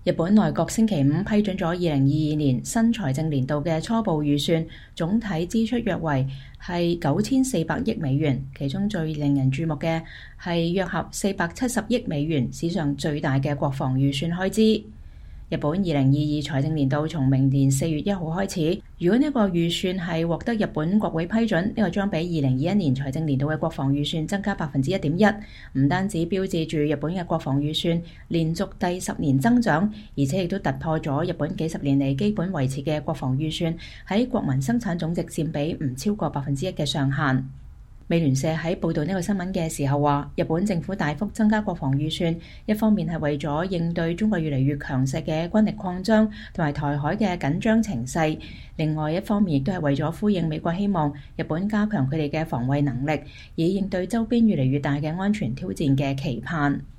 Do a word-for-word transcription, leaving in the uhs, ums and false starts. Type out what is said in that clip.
日本內閣星期五批准咗二零二二年新財政年度嘅初步預算，總體支出約為係九千四百億美元，其中最令人注目嘅係約合四百七十億美元，史上最大嘅國防預算開支。日本二零二二財政年度從明年四月一號開始，如果呢個預算係獲得日本國會批准，呢、這個將比二零二一年財政年度嘅國防預算增加百分之一點一，唔單止標誌住日本嘅國防預算連續第十年增長，而且亦都突破咗日本幾十年嚟基本維持嘅國防預算喺國民生產總值佔比唔超過百分之一嘅上限。美聯社喺報導呢個新聞嘅時候話，日本政府大幅增加國防預算，一方面係為咗應對中國越嚟越強勢嘅軍力擴張同埋台海嘅緊張情勢，另外一方面亦都係為咗呼應美國希望日本加強佢哋嘅防衛能力，以應對周邊越嚟越大嘅安全挑戰嘅期盼。